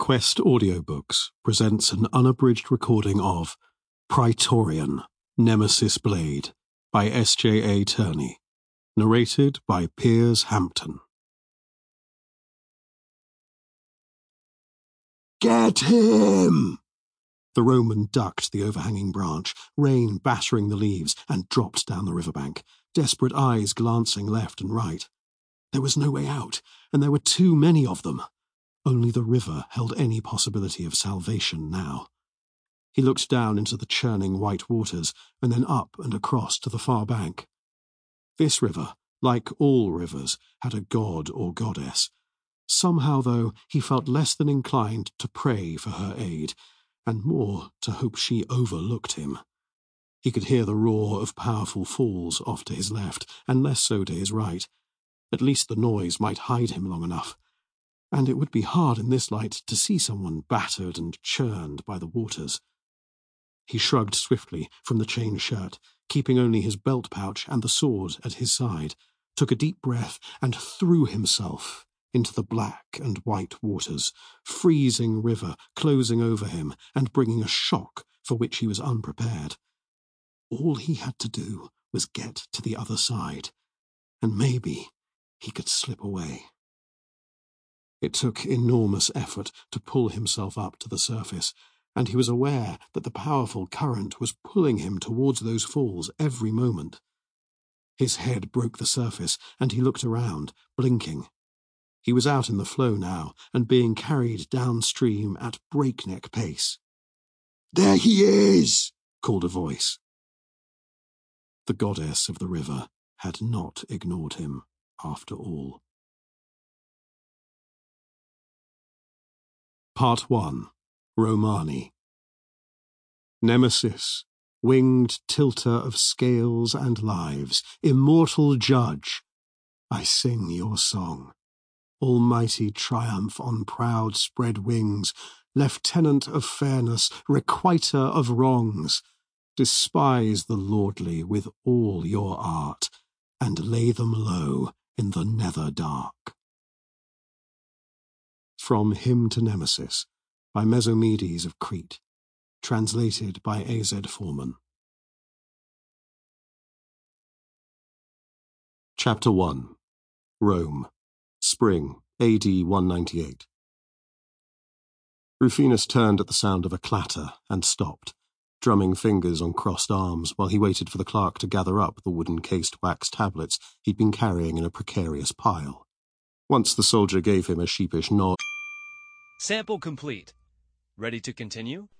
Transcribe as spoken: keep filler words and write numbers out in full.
Quest Audiobooks presents an unabridged recording of Praetorian, Nemesis Blade by S J A Turney, narrated by Piers Hampton. Get him! The Roman ducked the overhanging branch, rain battering the leaves, and dropped down the riverbank, desperate eyes glancing left and right. There was no way out, and there were too many of them. Only the river held any possibility of salvation now. He looked down into the churning white waters, and then up and across to the far bank. This river, like all rivers, had a god or goddess. Somehow, though, he felt less than inclined to pray for her aid, and more to hope she overlooked him. He could hear the roar of powerful falls off to his left, and less so to his right. At least the noise might hide him long enough. And it would be hard in this light to see someone battered and churned by the waters. He shrugged swiftly from the chain shirt, keeping only his belt pouch and the sword at his side, took a deep breath, and threw himself into the black and white waters, freezing river closing over him and bringing a shock for which he was unprepared. All he had to do was get to the other side, and maybe he could slip away. It took enormous effort to pull himself up to the surface, and he was aware that the powerful current was pulling him towards those falls every moment. His head broke the surface, and he looked around, blinking. He was out in the flow now, and being carried downstream at breakneck pace. "There he is!" called a voice. The goddess of the river had not ignored him, after all. Part one. Romani. Nemesis, winged tilter of scales and lives, immortal judge, I sing your song. Almighty triumph on proud spread wings, lieutenant of fairness, requiter of wrongs, despise the lordly with all your art, and lay them low in the nether dark. From Hymn to Nemesis, by Mesomedes of Crete, translated by A Z Foreman. Chapter one. Rome, Spring, A D one ninety-eight. Rufinus turned at the sound of a clatter and stopped, drumming fingers on crossed arms while he waited for the clerk to gather up the wooden-cased wax tablets he'd been carrying in a precarious pile. Once the soldier gave him a sheepish nod. Sample complete. Ready to continue?